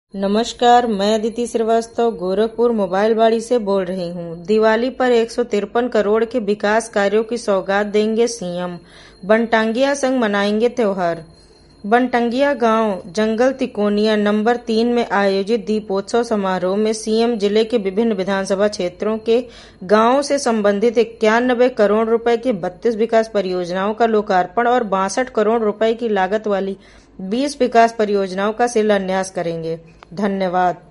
नमस्कार, मैं अदिति श्रीवास्तव गोरखपुर मोबाइल बाड़ी से बोल रही हूँ। दिवाली पर 153 करोड़ के विकास कार्यों की सौगात देंगे सीएम। बनटांगिया संग मनाएंगे त्योहार। बनटांगिया गांव जंगल तिकोनिया नंबर 3 में आयोजित दीपोत्सव समारोह में सीएम जिले के विभिन्न विधानसभा क्षेत्रों के गांवों से संबंधित 91 करोड़ रुपए की 32 विकास परियोजनाओं का लोकार्पण और 62 करोड़ रुपए की लागत वाली 20 विकास परियोजनाओं का शिलान्यास करेंगे। धन्यवाद।